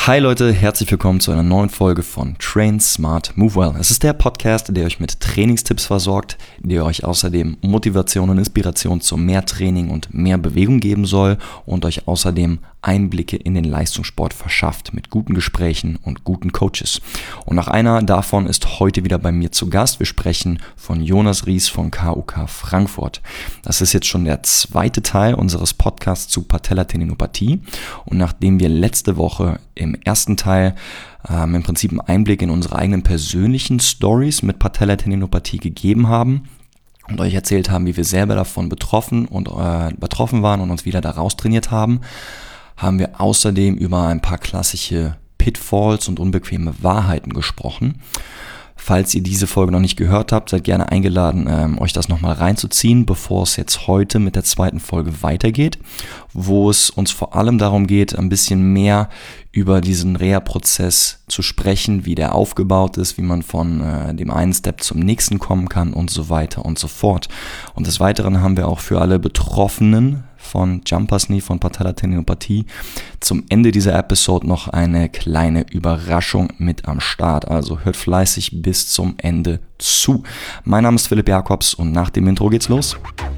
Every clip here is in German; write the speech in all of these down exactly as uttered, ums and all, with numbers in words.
Hi Leute, herzlich willkommen zu einer neuen Folge von Train Smart Move Well. Es ist der Podcast, der euch mit Trainingstipps versorgt, der euch außerdem Motivation und Inspiration zu mehr Training und mehr Bewegung geben soll und euch außerdem Einblicke in den Leistungssport verschafft mit guten Gesprächen und guten Coaches. Und nach einer davon ist heute wieder bei mir zu Gast. Wir sprechen von Jonas Ries von K U K Frankfurt. Das ist jetzt schon der zweite Teil unseres Podcasts zu Patellatendinopathie. Und nachdem wir letzte Woche im ersten Teil ähm, im Prinzip einen Einblick in unsere eigenen persönlichen Stories mit Patellatendinopathie gegeben haben und euch erzählt haben, wie wir selber davon betroffen und äh, betroffen waren und uns wieder daraus trainiert haben, haben wir außerdem über ein paar klassische Pitfalls und unbequeme Wahrheiten gesprochen. Falls ihr diese Folge noch nicht gehört habt, seid gerne eingeladen, ähm, euch das nochmal reinzuziehen, bevor es jetzt heute mit der zweiten Folge weitergeht, wo es uns vor allem darum geht, ein bisschen mehr über diesen Reha-Prozess zu sprechen, wie der aufgebaut ist, wie man von äh, dem einen Step zum nächsten kommen kann und so weiter und so fort. Und des Weiteren haben wir auch für alle Betroffenen von Jumpers Knee, von Patellatendinopathie zum Ende dieser Episode noch eine kleine Überraschung mit am Start. Also hört fleißig bis zum Ende zu. Mein Name ist Philipp Jakobs und nach dem Intro geht's los.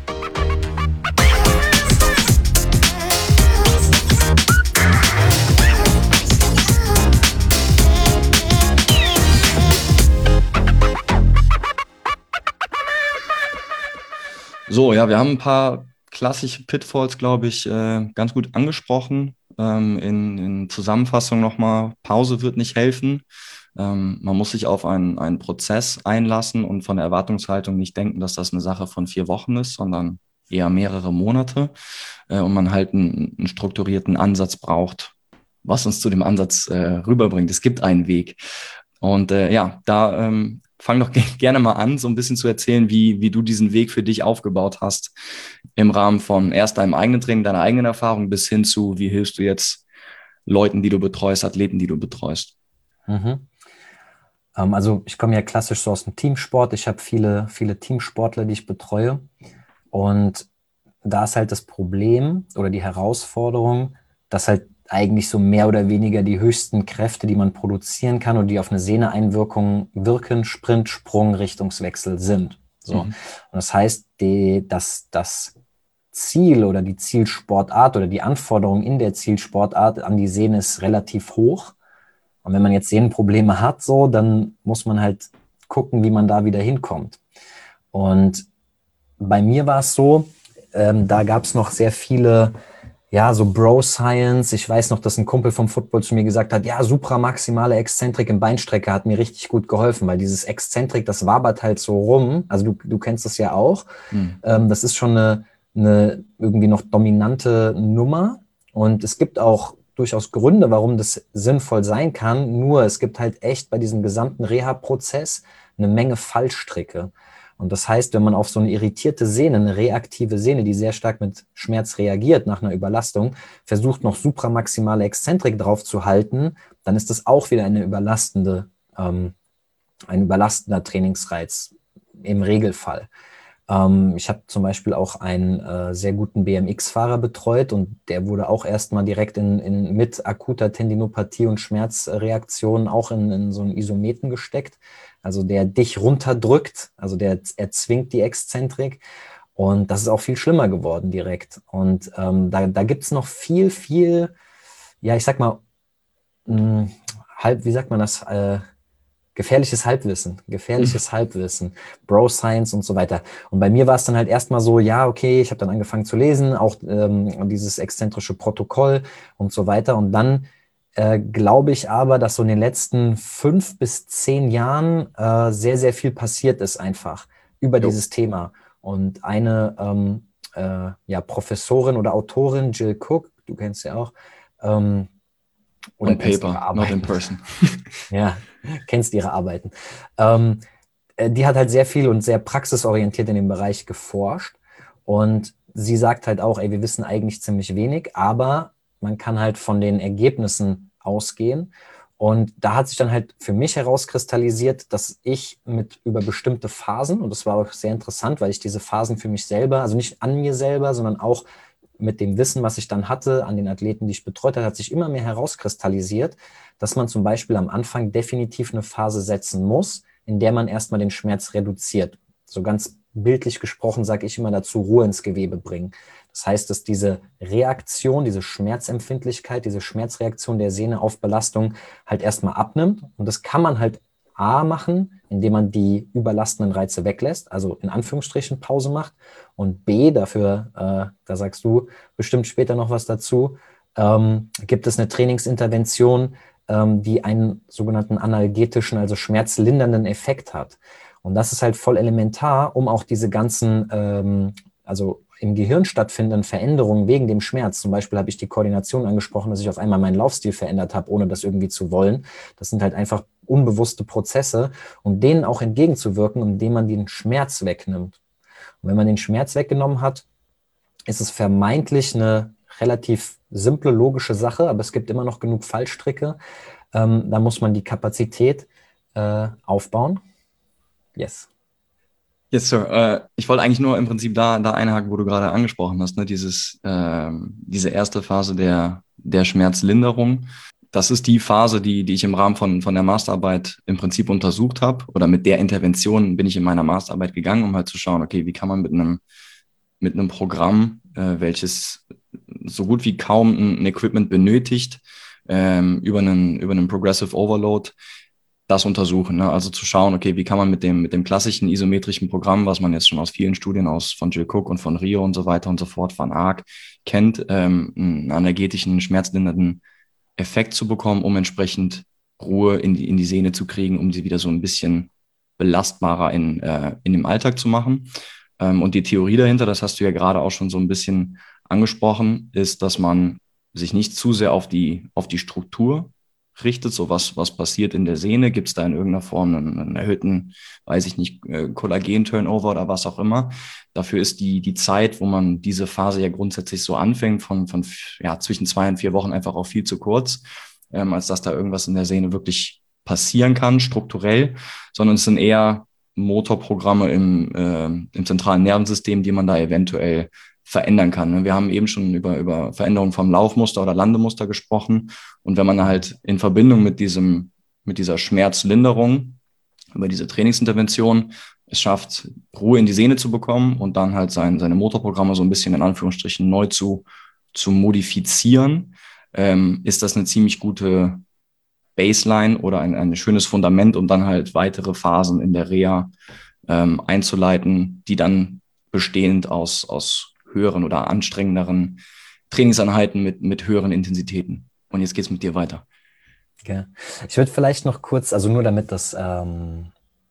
So, ja, wir haben ein paar klassische Pitfalls, glaube ich, äh, ganz gut angesprochen. Ähm, in, in Zusammenfassung nochmal, Pause wird nicht helfen. Ähm, man muss sich auf einen, einen Prozess einlassen und von der Erwartungshaltung nicht denken, dass das eine Sache von vier Wochen ist, sondern eher mehrere Monate. Äh, und man halt einen, einen strukturierten Ansatz braucht, was uns zu dem Ansatz äh, rüberbringt. Es gibt einen Weg. Und äh, ja, da ähm, fang doch ge- gerne mal an, so ein bisschen zu erzählen, wie, wie du diesen Weg für dich aufgebaut hast, im Rahmen von erst deinem eigenen Training, deiner eigenen Erfahrung, bis hin zu, wie hilfst du jetzt Leuten, die du betreust, Athleten, die du betreust. Mhm. Ähm, also ich komme ja klassisch so aus dem Teamsport. Ich habe viele, viele Teamsportler, die ich betreue. Und da ist halt das Problem oder die Herausforderung, dass halt eigentlich so mehr oder weniger die höchsten Kräfte, die man produzieren kann und die auf eine Sehneeinwirkung wirken, Sprint, Sprung, Richtungswechsel sind. So. Mhm. Und das heißt, die, dass das Ziel oder die Zielsportart oder die Anforderung in der Zielsportart an die Sehne ist relativ hoch. Und wenn man jetzt Sehnenprobleme hat, so, dann muss man halt gucken, wie man da wieder hinkommt. Und bei mir war es so, ähm, da gab es noch sehr viele, ja, so Bro-Science. Ich weiß noch, dass ein Kumpel vom Football zu mir gesagt hat, ja, supramaximale Exzentrik im Beinstrecker hat mir richtig gut geholfen, weil dieses Exzentrik, das wabert halt so rum. Also du, du kennst das ja auch. Mhm. Ähm, das ist schon eine, eine irgendwie noch dominante Nummer. Und es gibt auch durchaus Gründe, warum das sinnvoll sein kann. Nur es gibt halt echt bei diesem gesamten Reha-Prozess eine Menge Fallstricke. Und das heißt, wenn man auf so eine irritierte Sehne, eine reaktive Sehne, die sehr stark mit Schmerz reagiert nach einer Überlastung, versucht noch supramaximale Exzentrik drauf zu halten, dann ist das auch wieder eine überlastende, ähm, ein überlastender Trainingsreiz im Regelfall. Ähm, ich habe zum Beispiel auch einen äh, sehr guten B M X-Fahrer betreut und der wurde auch erstmal direkt in, in, mit akuter Tendinopathie und Schmerzreaktionen auch in, in so einen Isometen gesteckt. Also der dich runterdrückt, also der erzwingt die Exzentrik. Und das ist auch viel schlimmer geworden direkt. Und ähm, da, da gibt es noch viel, viel, ja, ich sag mal, mh, halb, wie sagt man das, äh, gefährliches Halbwissen, gefährliches Mhm. Halbwissen, Bro-Science und so weiter. Und bei mir war es dann halt erstmal so, ja, okay, ich habe dann angefangen zu lesen, auch ähm, dieses exzentrische Protokoll und so weiter. Und dann äh, glaube ich aber, dass so in den letzten fünf bis zehn Jahren äh, sehr, sehr viel passiert ist einfach über Jo. dieses Thema. Und eine ähm, äh, ja, Professorin oder Autorin, Jill Cook, du kennst sie auch, ähm, oder On kennst ihre paper, not in Arbeiten. person. Ja, kennst ihre Arbeiten. Ähm, äh, die hat halt sehr viel und sehr praxisorientiert in dem Bereich geforscht. Und sie sagt halt auch, ey, wir wissen eigentlich ziemlich wenig, aber man kann halt von den Ergebnissen ausgehen. Und da hat sich dann halt für mich herauskristallisiert, dass ich mit über bestimmte Phasen, und das war auch sehr interessant, weil ich diese Phasen für mich selber, also nicht an mir selber, sondern auch mit dem Wissen, was ich dann hatte, an den Athleten, die ich betreut habe, hat sich immer mehr herauskristallisiert, dass man zum Beispiel am Anfang definitiv eine Phase setzen muss, in der man erstmal den Schmerz reduziert. So ganz bildlich gesprochen sage ich immer dazu, Ruhe ins Gewebe bringen. Das heißt, dass diese Reaktion, diese Schmerzempfindlichkeit, diese Schmerzreaktion der Sehne auf Belastung halt erstmal abnimmt. Und das kann man halt A machen, indem man die überlastenden Reize weglässt, also in Anführungsstrichen Pause macht. Und B, dafür, äh, da sagst du bestimmt später noch was dazu, ähm, gibt es eine Trainingsintervention, ähm, die einen sogenannten analgetischen, also schmerzlindernden Effekt hat. Und das ist halt voll elementar, um auch diese ganzen, ähm, also im Gehirn stattfindenden Veränderungen wegen dem Schmerz. Zum Beispiel habe ich die Koordination angesprochen, dass ich auf einmal meinen Laufstil verändert habe, ohne das irgendwie zu wollen. Das sind halt einfach unbewusste Prozesse, um denen auch entgegenzuwirken, indem man den Schmerz wegnimmt. Und wenn man den Schmerz weggenommen hat, ist es vermeintlich eine relativ simple, logische Sache, aber es gibt immer noch genug Fallstricke. Ähm, da muss man die Kapazität äh, aufbauen. Yes. Yes, Sir. Äh, ich wollte eigentlich nur im Prinzip da, da einhaken, wo du gerade angesprochen hast, ne? Dieses, ähm, diese erste Phase der, der Schmerzlinderung. Das ist die Phase, die, die ich im Rahmen von, von der Masterarbeit im Prinzip untersucht habe. Oder mit der Intervention bin ich in meiner Masterarbeit gegangen, um halt zu schauen, okay, wie kann man mit einem, mit einem Programm, äh, welches so gut wie kaum ein, ein Equipment benötigt, ähm, über einen, über einen Progressive Overload, das untersuchen, ne? Also zu schauen, okay, wie kann man mit dem, mit dem klassischen isometrischen Programm, was man jetzt schon aus vielen Studien aus von Jill Cook und von Rio und so weiter und so fort, Van Aert kennt, ähm, einen analgetischen, schmerzlindernden Effekt zu bekommen, um entsprechend Ruhe in die, in die Sehne zu kriegen, um sie wieder so ein bisschen belastbarer in, äh, in dem Alltag zu machen. Ähm, und die Theorie dahinter, das hast du ja gerade auch schon so ein bisschen angesprochen, ist, dass man sich nicht zu sehr auf die, auf die Struktur richtet, so was, was passiert in der Sehne, gibt es da in irgendeiner Form einen, einen erhöhten, weiß ich nicht, äh, Kollagen-Turnover oder was auch immer. Dafür ist die, die Zeit, wo man diese Phase ja grundsätzlich so anfängt, von, von ja, zwischen zwei und vier Wochen einfach auch viel zu kurz, ähm, als dass da irgendwas in der Sehne wirklich passieren kann, strukturell, sondern es sind eher Motorprogramme im, äh, im zentralen Nervensystem, die man da eventuell verändern kann. Wir haben eben schon über, über Veränderungen vom Laufmuster oder Landemuster gesprochen. Und wenn man halt in Verbindung mit diesem, mit dieser Schmerzlinderung, über diese Trainingsintervention es schafft, Ruhe in die Sehne zu bekommen und dann halt sein, seine Motorprogramme so ein bisschen in Anführungsstrichen neu zu, zu modifizieren, ähm, ist das eine ziemlich gute Baseline oder ein, ein schönes Fundament, um dann halt weitere Phasen in der Reha ähm, einzuleiten, die dann bestehend aus, aus höheren oder anstrengenderen Trainingseinheiten mit, mit höheren Intensitäten. Und jetzt geht's mit dir weiter. Okay. Ich würde vielleicht noch kurz, also nur damit das ähm,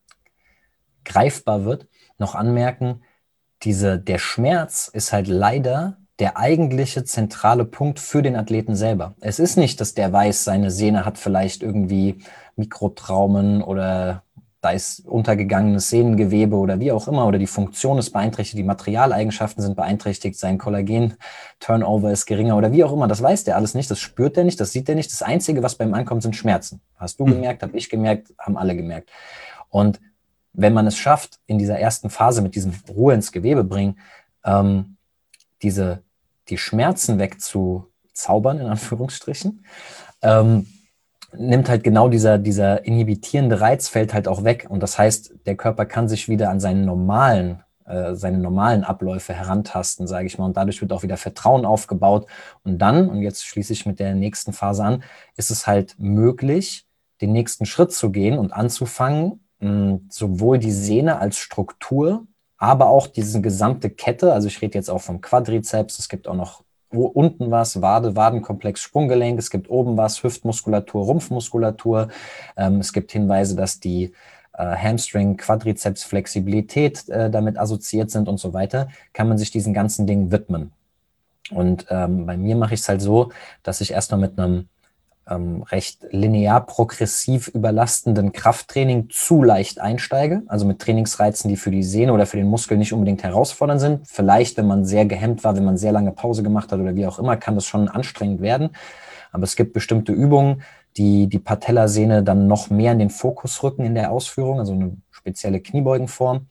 greifbar wird, noch anmerken, diese, der Schmerz ist halt leider der eigentliche zentrale Punkt für den Athleten selber. Es ist nicht, dass der weiß, seine Sehne hat vielleicht irgendwie Mikrotraumen oder da ist untergegangenes Sehnengewebe oder wie auch immer, oder die Funktion ist beeinträchtigt, die Materialeigenschaften sind beeinträchtigt, sein Kollagen-Turnover ist geringer oder wie auch immer. Das weiß der alles nicht, das spürt der nicht, das sieht der nicht. Das Einzige, was bei ihm ankommt, sind Schmerzen. Hast du gemerkt, habe ich gemerkt, haben alle gemerkt. Und wenn man es schafft, in dieser ersten Phase mit diesem Ruhe ins Gewebe bringen, ähm, diese, die Schmerzen wegzuzaubern, in Anführungsstrichen, ähm, nimmt halt genau dieser, dieser inhibitierende Reiz fällt halt auch weg. Und das heißt, der Körper kann sich wieder an seinen normalen, äh, seine normalen Abläufe herantasten, sage ich mal. Und dadurch wird auch wieder Vertrauen aufgebaut. Und dann, und jetzt schließe ich mit der nächsten Phase an, ist es halt möglich, den nächsten Schritt zu gehen und anzufangen, mh, sowohl die Sehne als Struktur, aber auch diese gesamte Kette, also ich rede jetzt auch vom Quadrizeps, es gibt auch noch unten was, Wade, Wadenkomplex, Sprunggelenk, es gibt oben was, Hüftmuskulatur, Rumpfmuskulatur, ähm, es gibt Hinweise, dass die äh, Hamstring, Quadrizeps, Flexibilität äh, damit assoziiert sind und so weiter, kann man sich diesen ganzen Dingen widmen. Und ähm, bei mir mache ich es halt so, dass ich erstmal mit einem ähm, recht linear progressiv überlastenden Krafttraining zu leicht einsteige, also mit Trainingsreizen, die für die Sehne oder für den Muskel nicht unbedingt herausfordernd sind. Vielleicht, wenn man sehr gehemmt war, wenn man sehr lange Pause gemacht hat oder wie auch immer, kann das schon anstrengend werden. Aber es gibt bestimmte Übungen, die die Patellasehne dann noch mehr in den Fokus rücken in der Ausführung, also eine spezielle Kniebeugenform.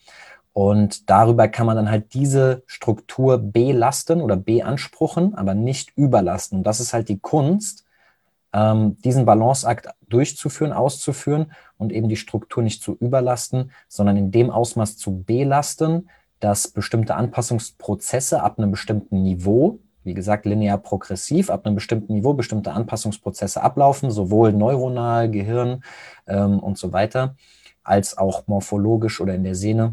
Und darüber kann man dann halt diese Struktur belasten oder beanspruchen, aber nicht überlasten. Und das ist halt die Kunst, ähm, diesen Balanceakt durchzuführen, auszuführen und eben die Struktur nicht zu überlasten, sondern in dem Ausmaß zu belasten, dass bestimmte Anpassungsprozesse ab einem bestimmten Niveau, wie gesagt, linear progressiv, ab einem bestimmten Niveau bestimmte Anpassungsprozesse ablaufen, sowohl neuronal, Gehirn ähm, und so weiter, als auch morphologisch oder in der Sehne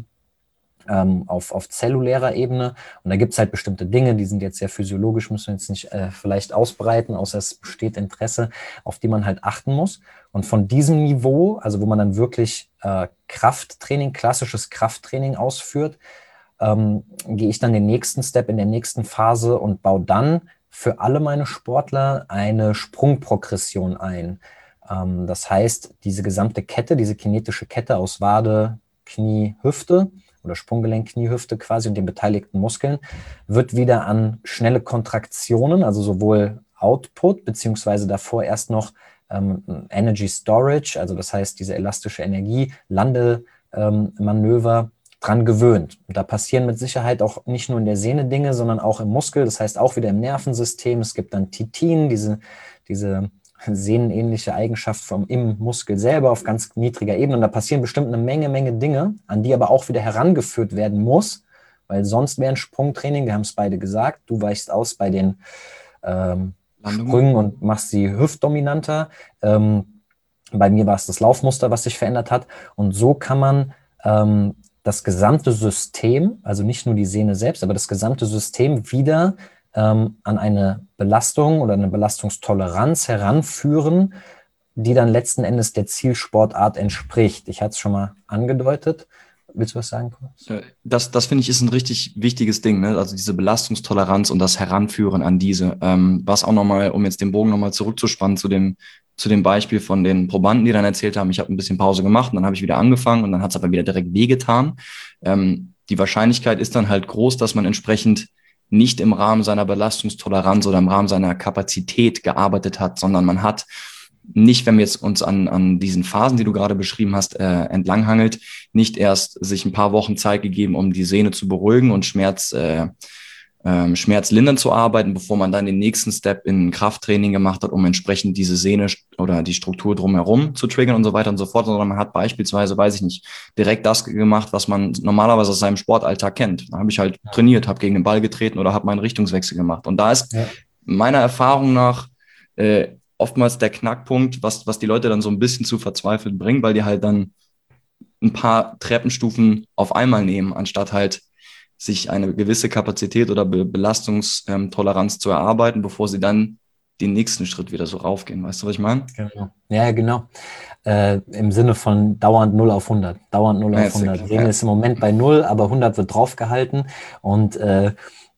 ähm, auf, auf zellulärer Ebene. Und da gibt es halt bestimmte Dinge, die sind jetzt sehr physiologisch, müssen wir jetzt nicht äh, vielleicht ausbreiten, außer es besteht Interesse, auf die man halt achten muss. Und von diesem Niveau, also wo man dann wirklich äh, Krafttraining, klassisches Krafttraining ausführt, ähm, gehe ich dann den nächsten Step in der nächsten Phase und baue dann für alle meine Sportler eine Sprungprogression ein. Ähm, das heißt, diese gesamte Kette, diese kinetische Kette aus Wade, Knie, Hüfte oder Sprunggelenk, Knie, Hüfte quasi und den beteiligten Muskeln, wird wieder an schnelle Kontraktionen, also sowohl Output, beziehungsweise davor erst noch ähm, Energy Storage, also das heißt diese elastische Energie, Landemanöver, ähm, dran gewöhnt. Und da passieren mit Sicherheit auch nicht nur in der Sehne Dinge, sondern auch im Muskel, das heißt auch wieder im Nervensystem. Es gibt dann Titin, diese, diese sehnenähnliche Eigenschaft vom, im Muskel selber auf ganz niedriger Ebene. Und da passieren bestimmt eine Menge, Menge Dinge, an die aber auch wieder herangeführt werden muss, weil sonst wäre ein Sprungtraining, wir haben es beide gesagt, du weichst aus bei den ähm, Sprüngen und machst sie hüftdominanter. Ähm, bei mir war es das Laufmuster, was sich verändert hat. Und so kann man ähm, das gesamte System, also nicht nur die Sehne selbst, aber das gesamte System wieder ähm, an eine Belastung oder eine Belastungstoleranz heranführen, die dann letzten Endes der Zielsportart entspricht. Ich hatte es schon mal angedeutet. Willst du was sagen? Das, das finde ich ist ein richtig wichtiges Ding, ne? Also diese Belastungstoleranz und das Heranführen an diese. Ähm, was auch nochmal, um jetzt den Bogen nochmal zurückzuspannen zu dem, zu dem Beispiel von den Probanden, die dann erzählt haben, ich habe ein bisschen Pause gemacht und dann habe ich wieder angefangen und dann hat es aber wieder direkt wehgetan. Ähm, die Wahrscheinlichkeit ist dann halt groß, dass man entsprechend nicht im Rahmen seiner Belastungstoleranz oder im Rahmen seiner Kapazität gearbeitet hat, sondern man hat nicht, wenn wir jetzt uns an, an diesen Phasen, die du gerade beschrieben hast, äh, entlanghangelt, nicht erst sich ein paar Wochen Zeit gegeben, um die Sehne zu beruhigen und Schmerz, äh, ähm, schmerzlindernd zu arbeiten, bevor man dann den nächsten Step in Krafttraining gemacht hat, um entsprechend diese Sehne oder die Struktur drumherum zu triggern und so weiter und so fort, sondern man hat beispielsweise, weiß ich nicht, direkt das gemacht, was man normalerweise aus seinem Sportalltag kennt. Da habe ich halt trainiert, habe gegen den Ball getreten oder habe meinen Richtungswechsel gemacht. Und da ist ja. meiner Erfahrung nach äh, oftmals der Knackpunkt, was, was die Leute dann so ein bisschen zu verzweifeln bringt, weil die halt dann ein paar Treppenstufen auf einmal nehmen, anstatt halt sich eine gewisse Kapazität oder Be- Belastungstoleranz zu erarbeiten, bevor sie dann den nächsten Schritt wieder so raufgehen. Weißt du, was ich meine? Genau. Ja, genau. Äh, im Sinne von dauernd null auf hundert. Dauernd null auf hundert. Sehne ja. ist im Moment bei null, aber hundert wird draufgehalten. Und äh,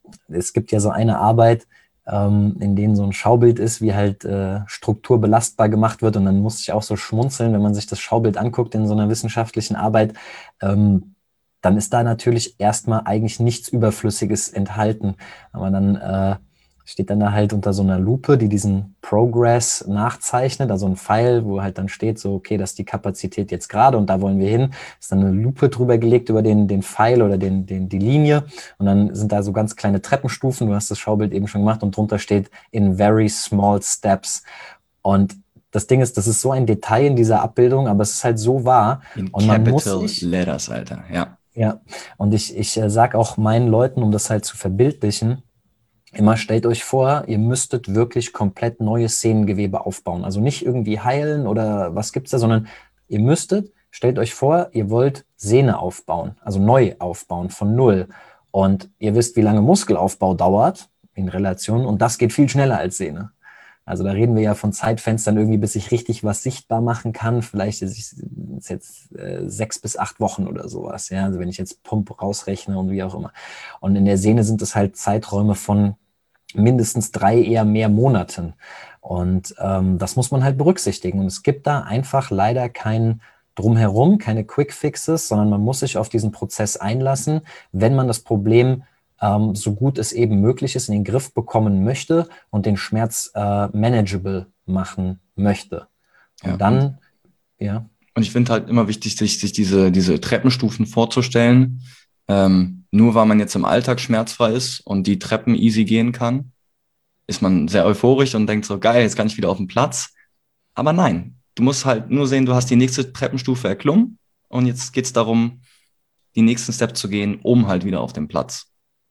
es gibt ja so eine Arbeit, ähm, in denen so ein Schaubild ist, wie halt äh, Struktur belastbar gemacht wird. Und dann muss ich auch so schmunzeln, wenn man sich das Schaubild anguckt in so einer wissenschaftlichen Arbeit, ähm, dann ist da natürlich erstmal eigentlich nichts Überflüssiges enthalten. Aber dann äh, steht dann da halt unter so einer Lupe, die diesen Progress nachzeichnet, also ein Pfeil, wo halt dann steht so, okay, das ist die Kapazität jetzt gerade und da wollen wir hin. Ist dann eine Lupe drüber gelegt über den, den Pfeil oder den, den, die Linie und dann sind da so ganz kleine Treppenstufen, du hast das Schaubild eben schon gemacht und drunter steht in very small steps. Und das Ding ist, das ist so ein Detail in dieser Abbildung, aber es ist halt so wahr. In und man Capital muss sich, Letters, Alter, ja. Ja, und ich, ich äh, sage auch meinen Leuten, um das halt zu verbildlichen, immer stellt euch vor, ihr müsstet wirklich komplett neues Sehnengewebe aufbauen. Also nicht irgendwie heilen oder was gibt's da, sondern ihr müsstet, stellt euch vor, ihr wollt Sehne aufbauen, also neu aufbauen von null. Und ihr wisst, wie lange Muskelaufbau dauert in Relation und das geht viel schneller als Sehne. Also da reden wir ja von Zeitfenstern irgendwie, bis ich richtig was sichtbar machen kann. Vielleicht ist es jetzt äh, sechs bis acht Wochen oder sowas. Ja, also wenn ich jetzt Pump rausrechne und wie auch immer. Und in der Sehne sind es halt Zeiträume von mindestens drei, eher mehr Monaten. Und ähm, das muss man halt berücksichtigen. Und es gibt da einfach leider kein Drumherum, keine Quick Fixes, sondern man muss sich auf diesen Prozess einlassen, wenn man das Problem ähm, so gut es eben möglich ist, in den Griff bekommen möchte und den Schmerz äh, manageable machen möchte. Und Ja, dann, und, ja. Und ich finde halt immer wichtig, sich, sich diese, diese Treppenstufen vorzustellen, Ähm, nur weil man jetzt im Alltag schmerzfrei ist und die Treppen easy gehen kann, ist man sehr euphorisch und denkt so, geil, jetzt kann ich wieder auf den Platz. Aber nein, du musst halt nur sehen, du hast die nächste Treppenstufe erklommen und jetzt geht es darum, die nächsten Steps zu gehen, um halt wieder auf den Platz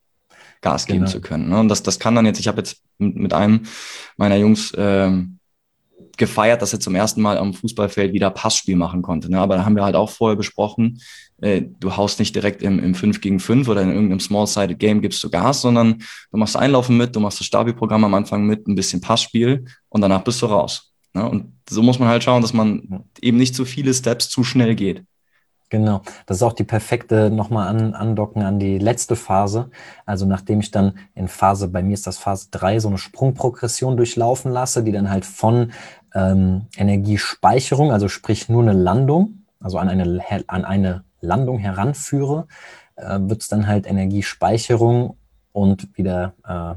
Gas geben Genau. zu können. Ne? Und das, das kann dann jetzt, ich habe jetzt mit, mit einem meiner Jungs ähm, gefeiert, dass er zum ersten Mal am Fußballfeld wieder Passspiel machen konnte. Ne? Aber da haben wir halt auch vorher besprochen, äh, du haust nicht direkt im, im fünf gegen fünf oder in irgendeinem Small-Sided Game gibst du Gas, sondern du machst Einlaufen mit, du machst das Stabi-Programm am Anfang mit, ein bisschen Passspiel und danach bist du raus. Ne? Und so muss man halt schauen, dass man eben nicht zu viele Steps zu schnell geht. Genau, das ist auch die perfekte nochmal an, andocken an die letzte Phase. Also nachdem ich dann in Phase, bei mir ist das Phase drei, so eine Sprungprogression durchlaufen lasse, die dann halt von ähm, Energiespeicherung, also sprich nur eine Landung, also an eine, an eine Landung heranführe, äh, wird es dann halt Energiespeicherung und wieder äh,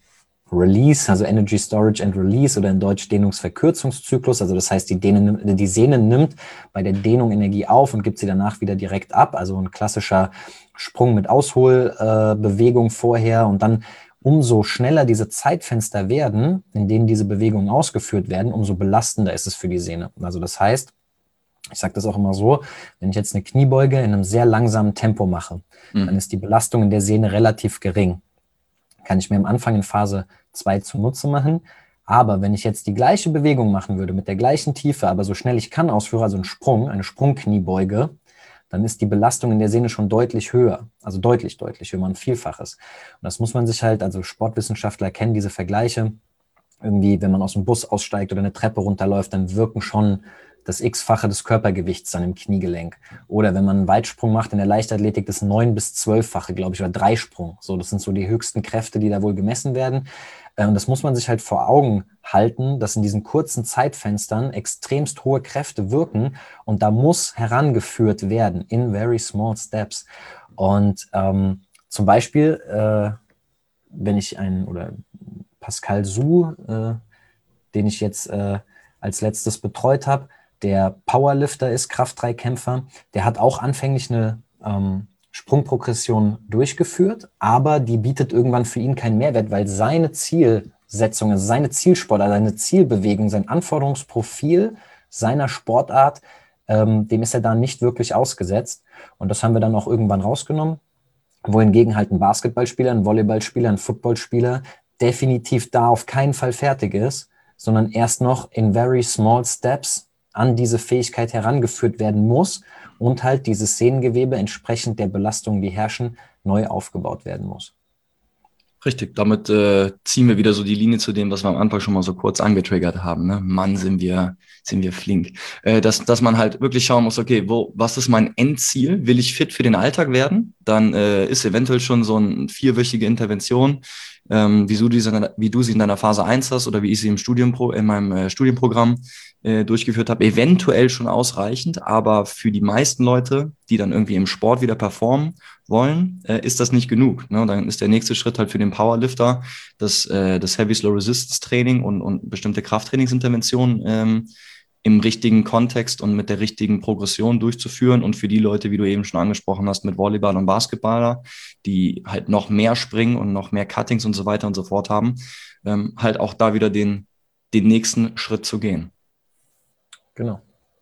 Release, also Energy Storage and Release oder in Deutsch Dehnungsverkürzungszyklus. Also das heißt, die, Dehne, die Sehne nimmt bei der Dehnung Energie auf und gibt sie danach wieder direkt ab. Also ein klassischer Sprung mit Ausholbewegung äh, vorher. Und dann umso schneller diese Zeitfenster werden, in denen diese Bewegungen ausgeführt werden, umso belastender ist es für die Sehne. Also das heißt, ich sage das auch immer so, wenn ich jetzt eine Kniebeuge in einem sehr langsamen Tempo mache, mhm. dann ist die Belastung in der Sehne relativ gering. Kann ich mir am Anfang in Phase zwei zunutze machen. Aber wenn ich jetzt die gleiche Bewegung machen würde, mit der gleichen Tiefe, aber so schnell ich kann ausführe, also einen Sprung, eine Sprungkniebeuge, dann ist die Belastung in der Sehne schon deutlich höher. Also deutlich, deutlich höher, ein Vielfaches. Und das muss man sich halt, also Sportwissenschaftler kennen diese Vergleiche. Irgendwie, wenn man aus dem Bus aussteigt oder eine Treppe runterläuft, dann wirken schon das X-fache des Körpergewichts dann im Kniegelenk. Oder wenn man einen Weitsprung macht in der Leichtathletik, das neun- bis zwölffache, glaube ich, oder Dreisprung. So, das sind so die höchsten Kräfte, die da wohl gemessen werden. Und das muss man sich halt vor Augen halten, dass in diesen kurzen Zeitfenstern extremst hohe Kräfte wirken und da muss herangeführt werden in very small steps. Und ähm, zum Beispiel, äh, wenn ich einen, oder Pascal Su, äh, den ich jetzt äh, als letztes betreut habe, der Powerlifter ist, Kraft-drei-Kämpfer, der hat auch anfänglich eine ähm, Sprungprogression durchgeführt, aber die bietet irgendwann für ihn keinen Mehrwert, weil seine Zielsetzung, also seine Zielsportart, seine Zielbewegung, sein Anforderungsprofil seiner Sportart, ähm, dem ist er da nicht wirklich ausgesetzt. Und das haben wir dann auch irgendwann rausgenommen, wohingegen halt ein Basketballspieler, ein Volleyballspieler, ein Footballspieler definitiv da auf keinen Fall fertig ist, sondern erst noch in very small steps an diese Fähigkeit herangeführt werden muss und halt dieses Sehnengewebe entsprechend der Belastungen, die herrschen, neu aufgebaut werden muss. Richtig, damit äh, ziehen wir wieder so die Linie zu dem, was wir am Anfang schon mal so kurz angetriggert haben. Ne? Mann, sind wir, sind wir flink. Äh, dass, dass man halt wirklich schauen muss, okay, wo, was ist mein Endziel? Will ich fit für den Alltag werden? Dann äh, ist eventuell schon so eine vierwöchige Intervention, ähm, wie, du diese, wie du sie in deiner Phase eins hast oder wie ich sie im Studienpro, in meinem äh, Studienprogramm äh, durchgeführt habe, eventuell schon ausreichend, aber für die meisten Leute, die dann irgendwie im Sport wieder performen wollen, äh, ist das nicht genug. Ne? Dann ist der nächste Schritt halt für den Powerlifter das, äh, das Heavy Slow Resistance Training und, und bestimmte Krafttrainingsinterventionen ähm, im richtigen Kontext und mit der richtigen Progression durchzuführen. Und für die Leute, wie du eben schon angesprochen hast, mit Volleyball und Basketballer, die halt noch mehr springen und noch mehr Cuttings und so weiter und so fort haben, ähm, halt auch da wieder den, den nächsten Schritt zu gehen. Genau.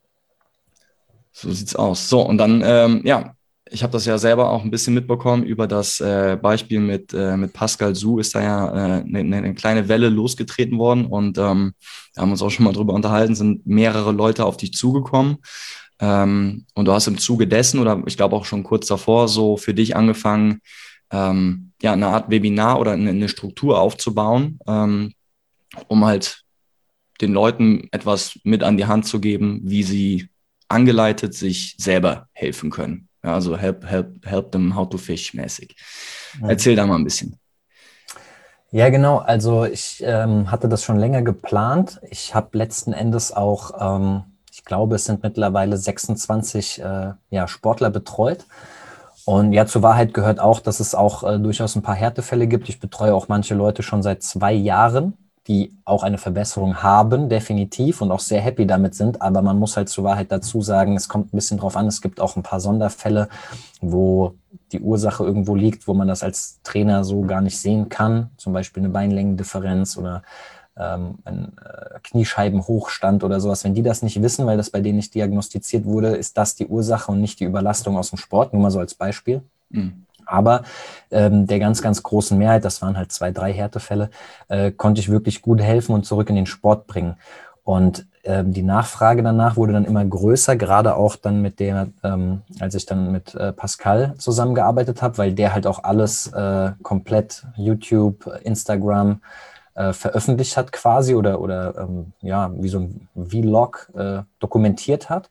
So sieht's aus. So, und dann, ähm, ja, ich habe das ja selber auch ein bisschen mitbekommen über das äh, Beispiel mit, äh, mit Pascal Su ist da ja eine äh, ne, ne kleine Welle losgetreten worden und ähm, wir haben uns auch schon mal drüber unterhalten, sind mehrere Leute auf dich zugekommen ähm, und du hast im Zuge dessen oder ich glaube auch schon kurz davor so für dich angefangen, ähm, ja, eine Art Webinar oder eine, eine Struktur aufzubauen, ähm, um halt den Leuten etwas mit an die Hand zu geben, wie sie angeleitet sich selber helfen können. Ja, also help, help, help them how to fish mäßig. Mhm. Erzähl da mal ein bisschen. Ja, genau. Also ich ähm, hatte das schon länger geplant. Ich habe letzten Endes auch, ähm, ich glaube, es sind mittlerweile sechsundzwanzig äh, ja, Sportler betreut. Und ja, zur Wahrheit gehört auch, dass es auch äh, durchaus ein paar Härtefälle gibt. Ich betreue auch manche Leute schon seit zwei Jahren, die auch eine Verbesserung haben, definitiv, und auch sehr happy damit sind. Aber man muss halt zur Wahrheit dazu sagen, es kommt ein bisschen drauf an. Es gibt auch ein paar Sonderfälle, wo die Ursache irgendwo liegt, wo man das als Trainer so gar nicht sehen kann, zum Beispiel eine Beinlängendifferenz oder ähm, ein äh, Kniescheibenhochstand oder sowas. Wenn die das nicht wissen, weil das bei denen nicht diagnostiziert wurde, ist das die Ursache und nicht die Überlastung aus dem Sport, nur mal so als Beispiel. Mhm. Aber ähm, der ganz, ganz großen Mehrheit, das waren halt zwei, drei Härtefälle, äh, konnte ich wirklich gut helfen und zurück in den Sport bringen. Und ähm, die Nachfrage danach wurde dann immer größer, gerade auch dann mit der, ähm, als ich dann mit äh, Pascal zusammengearbeitet habe, weil der halt auch alles äh, komplett YouTube, Instagram äh, veröffentlicht hat quasi oder, oder ähm, ja, wie so ein Vlog äh, dokumentiert hat.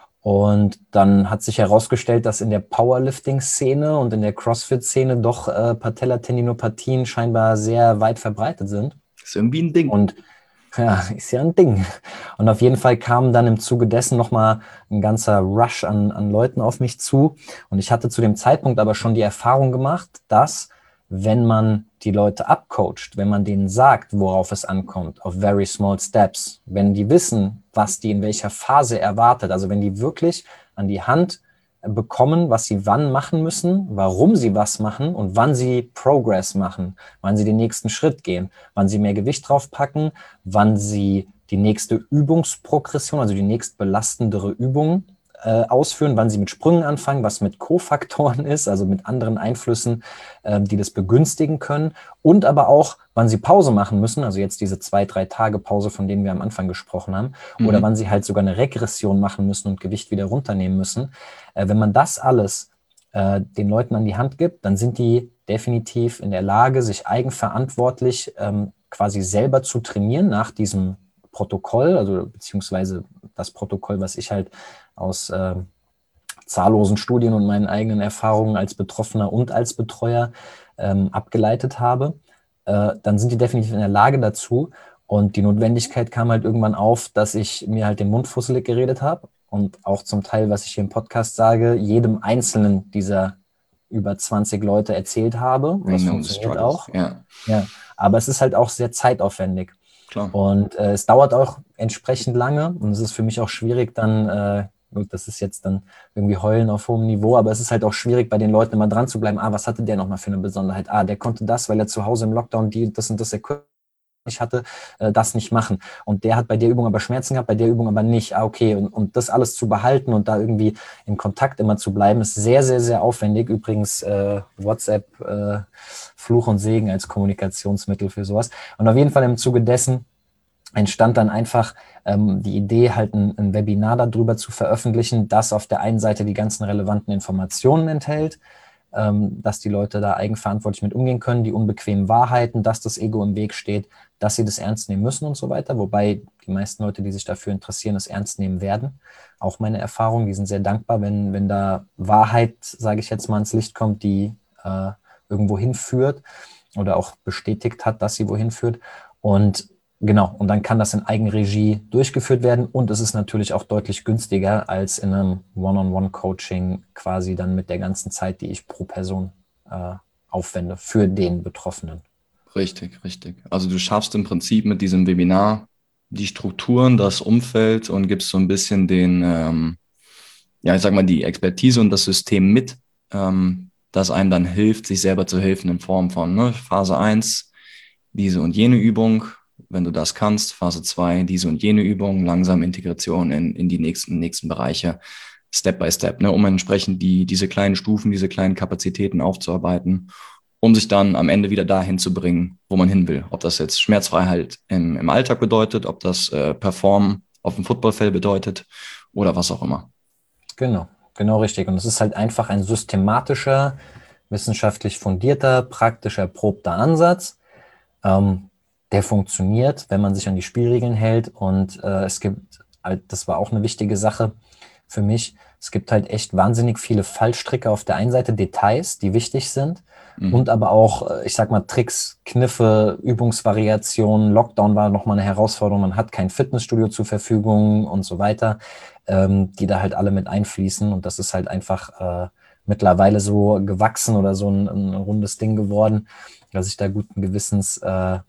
Und dann hat sich herausgestellt, dass in der Powerlifting-Szene und in der CrossFit-Szene doch äh, Patellatendinopathien scheinbar sehr weit verbreitet sind. Das ist irgendwie ein Ding. Und ja, ist ja ein Ding. Und auf jeden Fall kam dann im Zuge dessen nochmal ein ganzer Rush an, an Leuten auf mich zu. Und ich hatte zu dem Zeitpunkt aber schon die Erfahrung gemacht, dass wenn man die Leute abcoacht, wenn man denen sagt, worauf es ankommt, auf very small steps, wenn die wissen, was die in welcher Phase erwartet, also wenn die wirklich an die Hand bekommen, was sie wann machen müssen, warum sie was machen und wann sie Progress machen, wann sie den nächsten Schritt gehen, wann sie mehr Gewicht draufpacken, wann sie die nächste Übungsprogression, also die nächstbelastendere Übung äh, ausführen, wann sie mit Sprüngen anfangen, was mit Kofaktoren ist, also mit anderen Einflüssen, äh, die das begünstigen können und aber auch, wann sie Pause machen müssen, also jetzt diese zwei, drei Tage Pause, von denen wir am Anfang gesprochen haben, mhm. oder wann sie halt sogar eine Regression machen müssen und Gewicht wieder runternehmen müssen. Äh, wenn man das alles äh, den Leuten an die Hand gibt, dann sind die definitiv in der Lage, sich eigenverantwortlich ähm, quasi selber zu trainieren nach diesem Protokoll, also beziehungsweise das Protokoll, was ich halt aus äh, zahllosen Studien und meinen eigenen Erfahrungen als Betroffener und als Betreuer ähm, abgeleitet habe, äh, dann sind die definitiv in der Lage dazu. Und die Notwendigkeit kam halt irgendwann auf, dass ich mir halt den Mund fusselig geredet habe und auch zum Teil, was ich hier im Podcast sage, jedem einzelnen dieser über zwanzig Leute erzählt habe. Und das funktioniert auch. Ja. Ja, aber es ist halt auch sehr zeitaufwendig. Klar. Und äh, es dauert auch entsprechend lange und es ist für mich auch schwierig dann, äh, gut, das ist jetzt dann irgendwie Heulen auf hohem Niveau, aber es ist halt auch schwierig bei den Leuten immer dran zu bleiben, ah, was hatte der nochmal für eine Besonderheit? Ah, der konnte das, weil er zu Hause im Lockdown die, das und das Equipment ich hatte, äh, das nicht machen. Und der hat bei der Übung aber Schmerzen gehabt, bei der Übung aber nicht. Ah, okay, und, und das alles zu behalten und da irgendwie in Kontakt immer zu bleiben, ist sehr, sehr, sehr aufwendig. Übrigens äh, WhatsApp, äh, Fluch und Segen als Kommunikationsmittel für sowas. Und auf jeden Fall im Zuge dessen entstand dann einfach ähm, die Idee, halt ein, ein Webinar darüber zu veröffentlichen, das auf der einen Seite die ganzen relevanten Informationen enthält, ähm, dass die Leute da eigenverantwortlich mit umgehen können, die unbequemen Wahrheiten, dass das Ego im Weg steht, dass sie das ernst nehmen müssen und so weiter. Wobei die meisten Leute, die sich dafür interessieren, es ernst nehmen werden. Auch meine Erfahrung, die sind sehr dankbar, wenn, wenn da Wahrheit, sage ich jetzt mal, ins Licht kommt, die äh, irgendwo hinführt oder auch bestätigt hat, dass sie wohin führt. Und genau, und dann kann das in Eigenregie durchgeführt werden und es ist natürlich auch deutlich günstiger als in einem One-on-One-Coaching quasi dann mit der ganzen Zeit, die ich pro Person äh, aufwende für den Betroffenen. Richtig, richtig. Also du schaffst im Prinzip mit diesem Webinar die Strukturen, das Umfeld und gibst so ein bisschen den, ähm, ja, ich sag mal, die Expertise und das System mit, ähm, das einem dann hilft, sich selber zu helfen in Form von ne, Phase eins, diese und jene Übung, wenn du das kannst, Phase zwei, diese und jene Übung, langsam Integration in, in die nächsten, nächsten Bereiche, Step by Step, ne, um entsprechend die, diese kleinen Stufen, diese kleinen Kapazitäten aufzuarbeiten, um sich dann am Ende wieder dahin zu bringen, wo man hin will. Ob das jetzt Schmerzfreiheit im, im Alltag bedeutet, ob das äh, Performen auf dem Footballfeld bedeutet oder was auch immer. Genau, genau richtig. Und es ist halt einfach ein systematischer, wissenschaftlich fundierter, praktisch erprobter Ansatz, ähm, der funktioniert, wenn man sich an die Spielregeln hält. Und äh, es gibt halt, das war auch eine wichtige Sache für mich, es gibt halt echt wahnsinnig viele Fallstricke auf der einen Seite, Details, die wichtig sind, mhm. und aber auch, ich sag mal, Tricks, Kniffe, Übungsvariationen. Lockdown war nochmal eine Herausforderung, man hat kein Fitnessstudio zur Verfügung und so weiter, ähm, die da halt alle mit einfließen. Und das ist halt einfach äh, mittlerweile so gewachsen oder so ein, ein rundes Ding geworden, dass ich da guten Gewissens äh,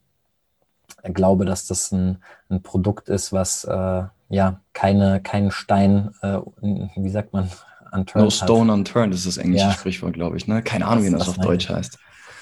glaube, dass das ein, ein Produkt ist, was äh, ja keine keinen Stein, äh, wie sagt man, unturned stone unturned ist das englische Ja. Sprichwort, glaube ich. Ne? Keine Ahnung, wie das Was auf meine Deutsch ich? heißt.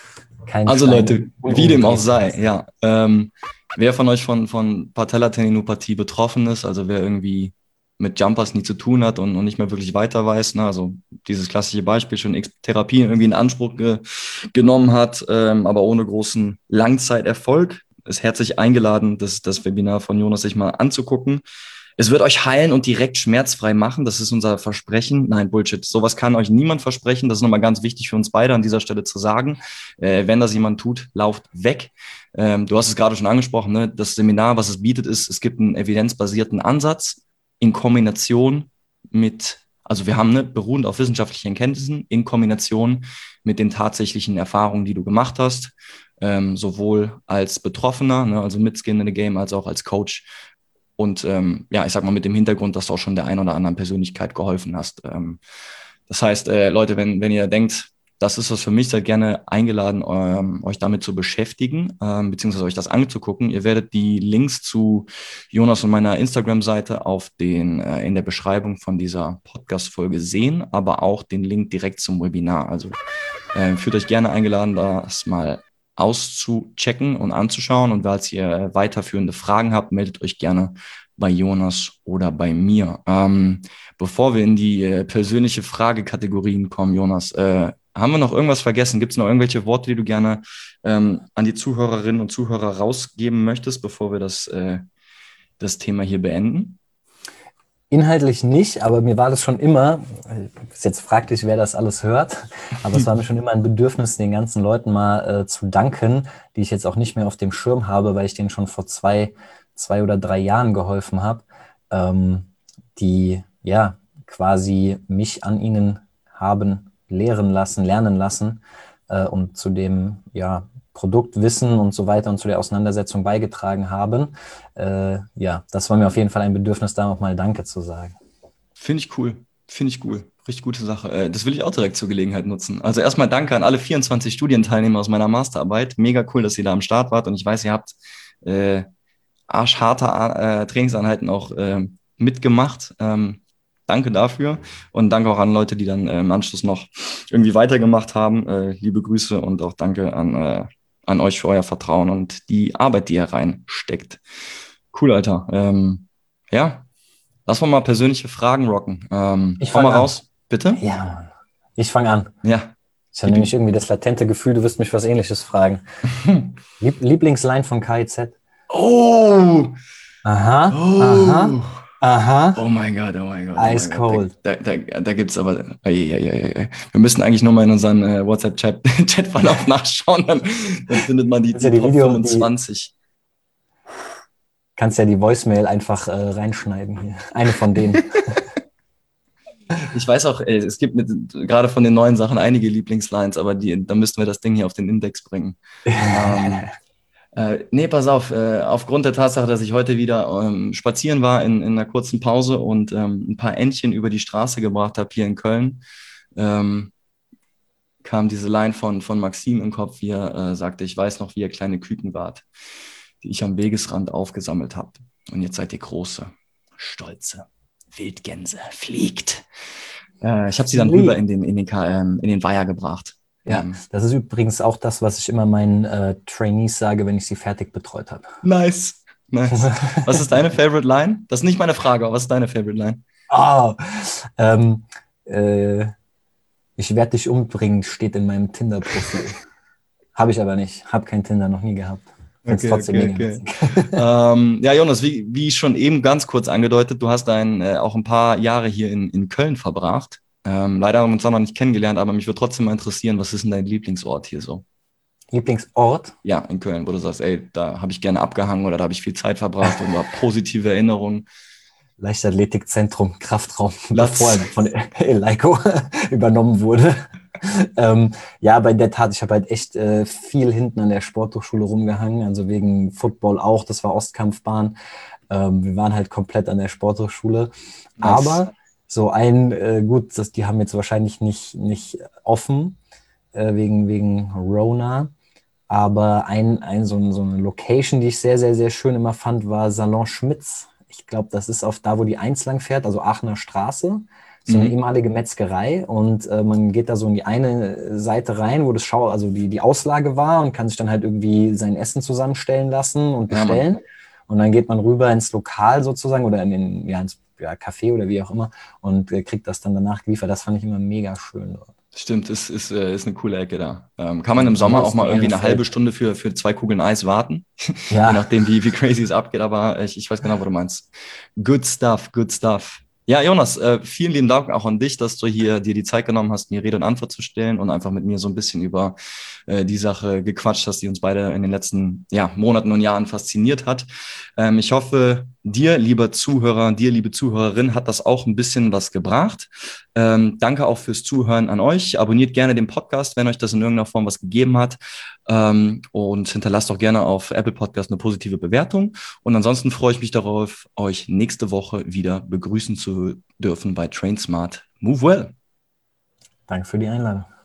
Kein Also Stein Leute, wie dem auch sei, unumdreht. ja. Ähm, wer von euch von, von Patellatendinopathie betroffen ist, also wer irgendwie mit Jumpers nie zu tun hat und, und nicht mehr wirklich weiter weiß, ne? Also dieses klassische Beispiel, schon X Therapien irgendwie in Anspruch ge genommen hat, ähm, aber ohne großen Langzeiterfolg, ist herzlich eingeladen, das, das Webinar von Jonas sich mal anzugucken. Es wird euch heilen und direkt schmerzfrei machen. Das ist unser Versprechen. Nein, Bullshit. Sowas kann euch niemand versprechen. Das ist nochmal ganz wichtig für uns beide an dieser Stelle zu sagen. Äh, wenn das jemand tut, lauft weg. Ähm, du hast es gerade schon angesprochen, ne? Das Seminar, was es bietet, ist, es gibt einen evidenzbasierten Ansatz in Kombination mit, also wir haben ne, beruhend auf wissenschaftlichen Erkenntnissen, in Kombination mit den tatsächlichen Erfahrungen, die du gemacht hast, ähm, sowohl als Betroffener, ne, also mit Skin in the Game, als auch als Coach. Und ähm, ja, ich sag mal mit dem Hintergrund, dass du auch schon der einen oder anderen Persönlichkeit geholfen hast. Ähm, das heißt, äh, Leute, wenn, wenn ihr denkt, das ist was für mich, seid gerne eingeladen, ähm, euch damit zu beschäftigen, ähm, beziehungsweise euch das anzugucken. Ihr werdet die Links zu Jonas und meiner Instagram-Seite auf den, äh, in der Beschreibung von dieser Podcast-Folge sehen, aber auch den Link direkt zum Webinar. Also äh, fühlt euch gerne eingeladen, das mal auszuchecken und anzuschauen. Und falls ihr weiterführende Fragen habt, meldet euch gerne bei Jonas oder bei mir. Ähm, bevor wir in die äh, persönliche Fragekategorien kommen, Jonas, äh, haben wir noch irgendwas vergessen? Gibt es noch irgendwelche Worte, die du gerne ähm, an die Zuhörerinnen und Zuhörer rausgeben möchtest, bevor wir das, äh, das Thema hier beenden? Inhaltlich nicht, aber mir war das schon immer, ist jetzt fraglich, wer das alles hört, aber es war mir schon immer ein Bedürfnis, den ganzen Leuten mal äh, zu danken, die ich jetzt auch nicht mehr auf dem Schirm habe, weil ich denen schon vor zwei, zwei oder drei Jahren geholfen habe, ähm, die ja quasi mich an ihnen haben lehren lassen, lernen lassen äh, und zu dem ja Produktwissen und so weiter und zu der Auseinandersetzung beigetragen haben. Äh, ja, das war mir auf jeden Fall ein Bedürfnis, da nochmal Danke zu sagen. Finde ich cool. Finde ich cool. Richtig gute Sache. Äh, das will ich auch direkt zur Gelegenheit nutzen. Also erstmal danke an alle vierundzwanzig Studienteilnehmer aus meiner Masterarbeit. Mega cool, dass ihr da am Start wart. Und ich weiß, ihr habt äh, arschharte äh, Trainingseinheiten auch äh, mitgemacht. Ähm, danke dafür. Und danke auch an Leute, die dann äh, im Anschluss noch irgendwie weitergemacht haben. Äh, liebe Grüße und auch danke an, äh, an euch für euer Vertrauen und die Arbeit, die ihr reinsteckt. Cool, Alter. Ähm, ja, lass mal mal persönliche Fragen rocken. Ähm, Ich hau mal fange an. raus, bitte. Ja, ich fange an. Ja. Ich habe nämlich irgendwie das latente Gefühl, du wirst mich was Ähnliches fragen. Lieb Lieblingsline von K I Z? Oh! Aha, Oh! aha, aha. Oh mein Gott, oh mein Gott, oh Ice mein Gott. cold. Da, da, da, da gibt es aber. Ei, ei, ei, ei. Wir müssen eigentlich nur mal in unseren äh, WhatsApp-Chat-Verlauf nachschauen, dann, dann findet man die, Kannst die ja die Top Video, die, fünfundzwanzig. kannst ja die Voicemail einfach äh, reinschneiden hier. Eine von denen. Ich weiß auch, ey, es gibt mit, gerade von den neuen Sachen einige Lieblingslines, aber die, da müssten wir das Ding hier auf den Index bringen. ähm, äh, nee, pass auf, äh, aufgrund der Tatsache, dass ich heute wieder ähm, spazieren war in, in einer kurzen Pause und ähm, ein paar Entchen über die Straße gebracht habe hier in Köln, ähm, kam diese Line von, von Maxim im Kopf, wie er äh, sagte, ich weiß noch, wie ihr kleine Küken wart, die ich am Wegesrand aufgesammelt habe. Und jetzt seid ihr große, stolze Wildgänse. Fliegt. Äh, ich habe sie dann rüber in den, in den, ähm, in den Weiher gebracht. Ja, ähm. das ist übrigens auch das, was ich immer meinen äh, Trainees sage, wenn ich sie fertig betreut habe. Nice, nice. Was ist deine Favorite Line? Das ist nicht meine Frage, aber was ist deine Favorite Line? Oh, ähm, äh, ich werde dich umbringen, steht in meinem Tinder-Profil. Habe ich aber nicht. Habe kein Tinder, noch nie gehabt. Okay, okay, okay. ähm, ja, Jonas, wie, wie schon eben ganz kurz angedeutet, du hast ein, äh, auch ein paar Jahre hier in, in Köln verbracht. Ähm, leider haben wir uns auch noch nicht kennengelernt, aber mich würde trotzdem mal interessieren, was ist denn dein Lieblingsort hier so? Lieblingsort? Ja, in Köln, wo du sagst, ey, da habe ich gerne abgehangen oder da habe ich viel Zeit verbracht oder positive Erinnerungen. Leichtathletikzentrum, Kraftraum, bevor er von Eleiko übernommen wurde. ähm, ja, bei der Tat, ich habe halt echt äh, viel hinten an der Sporthochschule rumgehangen, also wegen Football auch, das war Ostkampfbahn. Ähm, wir waren halt komplett an der Sporthochschule. Nice. Aber so ein, äh, gut, das, die haben jetzt wahrscheinlich nicht, nicht offen, äh, wegen, wegen Rona. Aber ein, ein, so, so eine Location, die ich sehr, sehr, sehr schön immer fand, war Salon Schmitz. Ich glaube, das ist auf da, wo die eins lang fährt, also Aachener Straße. so eine Mhm. ehemalige Metzgerei und äh, man geht da so in die eine Seite rein, wo das Schau, also die, die Auslage war und kann sich dann halt irgendwie sein Essen zusammenstellen lassen und Ja, Mann. bestellen. Und dann geht man rüber ins Lokal sozusagen oder in den, ja, ins ja, Café oder wie auch immer und äh, kriegt das dann danach geliefert. Das fand ich immer mega schön dort. Stimmt, ist, ist, äh, ist eine coole Ecke da. Ähm, kann man im Und Sommer auch ansonsten mal irgendwie eine halbe Ehrenfeld. Stunde für, für zwei Kugeln Eis warten. Je Ja, nachdem, wie, wie crazy es abgeht, aber ich, ich weiß genau, was du meinst. Good stuff, good stuff. Ja, Jonas, äh, vielen lieben Dank auch an dich, dass du hier dir die Zeit genommen hast, mir Rede und Antwort zu stellen und einfach mit mir so ein bisschen über äh, die Sache gequatscht hast, die uns beide in den letzten ja, Monaten und Jahren fasziniert hat. Ähm, ich hoffe, dir, lieber Zuhörer, dir, liebe Zuhörerin, hat das auch ein bisschen was gebracht. Ähm, danke auch fürs Zuhören an euch. Abonniert gerne den Podcast, wenn euch das in irgendeiner Form was gegeben hat. Ähm, und hinterlasst auch gerne auf Apple Podcast eine positive Bewertung. Und ansonsten freue ich mich darauf, euch nächste Woche wieder begrüßen zu dürfen bei Train Smart Move Well. danke für die Einladung.